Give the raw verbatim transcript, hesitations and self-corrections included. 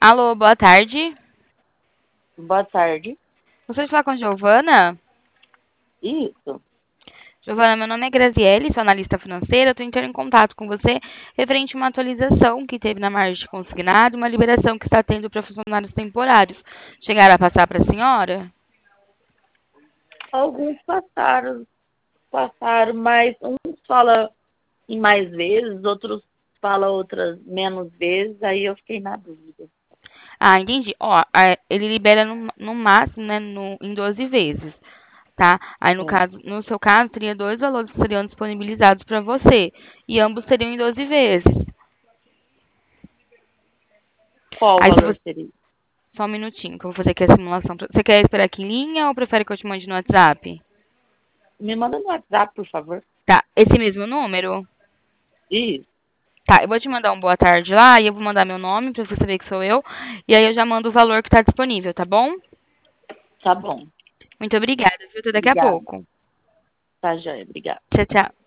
Alô, boa tarde. Boa tarde. Gostaria de falar com a Giovana? Isso. Giovana, meu nome é Graziele, sou analista financeira. Estou entrando em contato com você referente a uma atualização que teve na margem de consignado, uma liberação que está tendo para funcionários temporários. Chegaram a passar para a senhora? Alguns passaram, passaram, mas uns fala em mais vezes, outros fala outras menos vezes, aí eu fiquei na dúvida. Ah, entendi. Ó, a- ele libera no, no máximo, né, no, em doze vezes, tá? Aí, no É. caso, no seu caso, teria dois valores que seriam disponibilizados para você, e ambos seriam em doze vezes. Qual o Aí, se valor você seria? Só um minutinho, que eu vou fazer aqui a simulação. pra- Você quer esperar aqui em linha ou prefere que eu te mande no WhatsApp? Me manda no WhatsApp, por favor. Tá, esse mesmo número? Isso, Tá, eu vou te mandar um boa tarde lá e eu vou mandar meu nome pra você saber que sou eu. E aí eu já mando o valor que tá disponível, tá bom? tá bom. Muito obrigada, viu? Até daqui a Obrigada. pouco. Tá, joia. Obrigada. Tchau, tchau.